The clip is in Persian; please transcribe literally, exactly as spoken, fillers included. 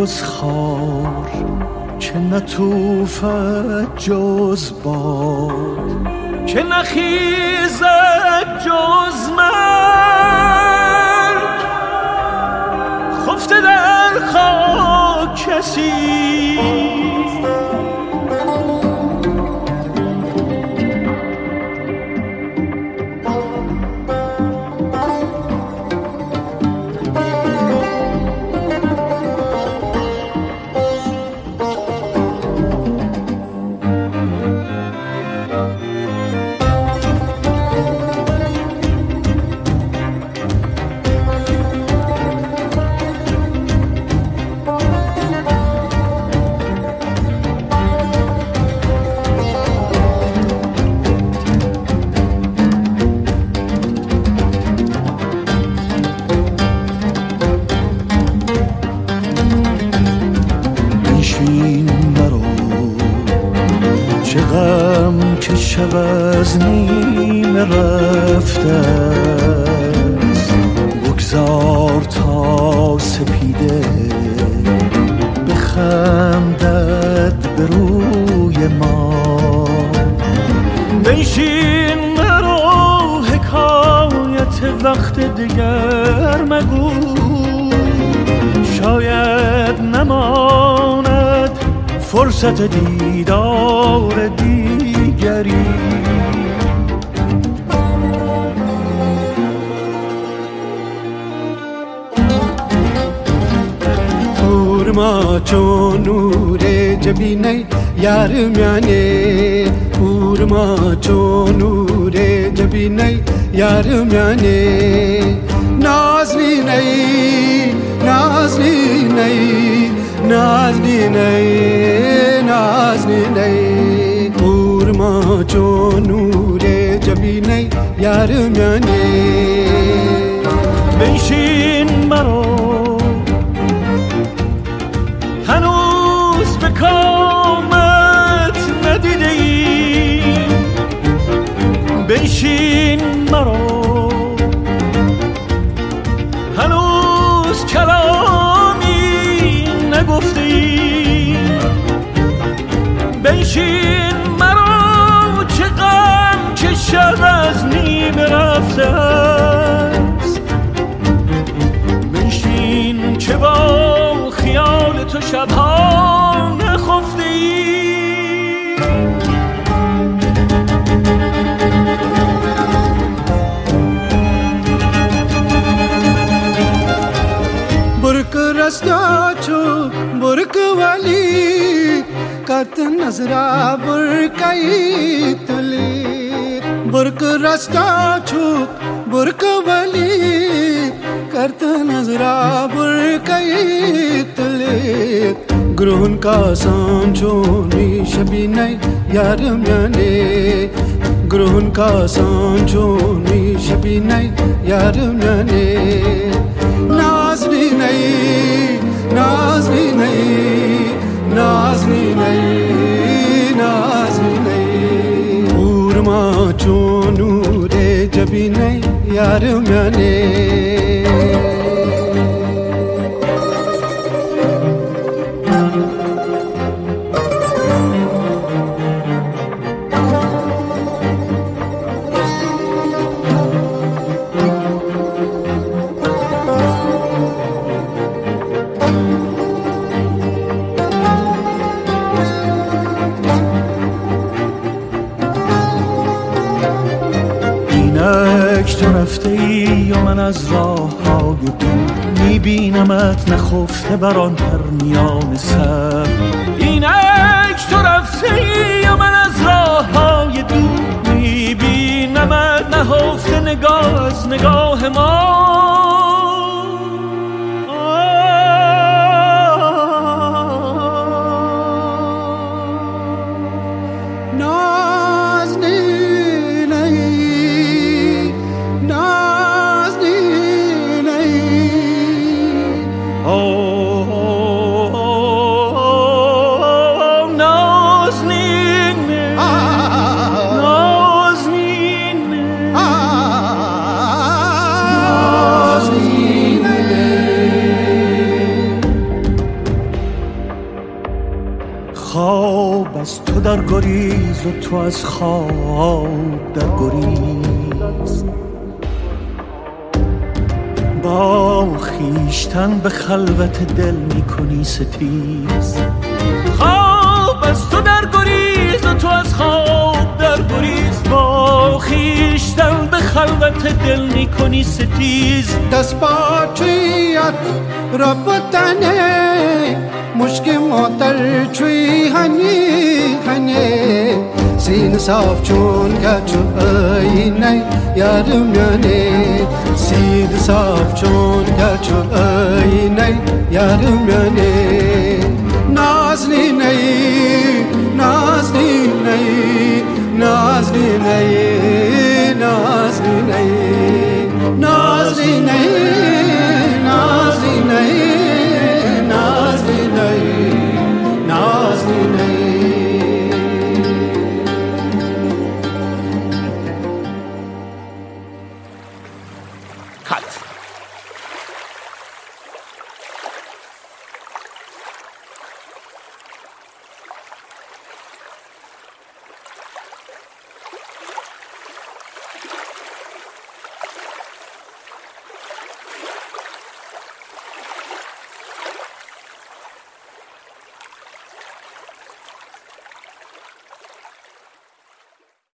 جز خار، که نتوفد جز باد، که نخیزد جز مرگ. خفته در خاک کسی که شب از نیمه رفته است. بگذار تا سپیده بخندد به روی ما. بنشین مرو حکایت وقت دیگر مگو، شاید نماند فرصت دیدار دیگری. پورما چون نور جبینه یار میانه، پورما چون نور جبینه یار میانه. نازنینه نازنینه نازنینه نازنینه، پورما چون نور جبینه یار میانه. بنشین مرو هنوز به کامت ندیده ای. بنشین مرو هنوز کلامی نگفته ای. بنشین مرو چه غم که شب از نیمه رفته است. بنشین که با خیال تو شبها نخفته ای. برک رستا چو برک والی کت نظرا برکای تلی. برک رستا چو برک والی کت نظرا برکای تلی. گرون کا سانچونی شبینه یار میانه، گرون کا سانچونی شبینه یار میانه. نازنینه نازنینه نازنینه نازنینه، پورما چون نور جبینه یار میانه. تو رفته ای و من از راه های دور میبینمت نخفته بر آن پرنیان سر. اینک تو رفته ای و من از راه های دور میبینمت نهفته نگاه از نگاه ما. و تو از خواب در گریز. با خیشتن به خلوت دل میکنی ستیز. خواب از تو در گریز و تو از خواب در گریز. با خیشتن به خلوت دل میکنی ستیز. دست پاچیت ربطنه مشک موتر چوی هنی هنی. سین صاف چون کچو آینه یارم یانه. سین صاف چون کچو آینه یارم یانه. نازلی نی نازلی نی نازلی نی